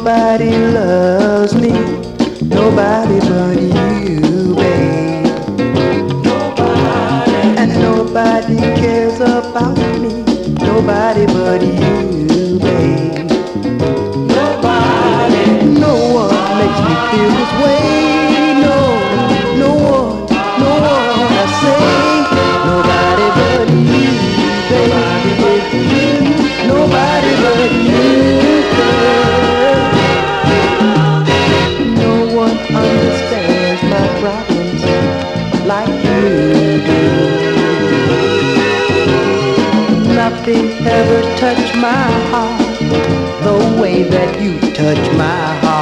Nobody loves me, nobody but you, babe. Nobody. And nobody cares about me, nobody but you, babe. Nobody. No one makes me feel this way, no, no one, no one. I say, nobody but you, baby. Nobody but you, girl. No one understands my problems like you do. Nothing ever touched my heart the way that you touch my heart.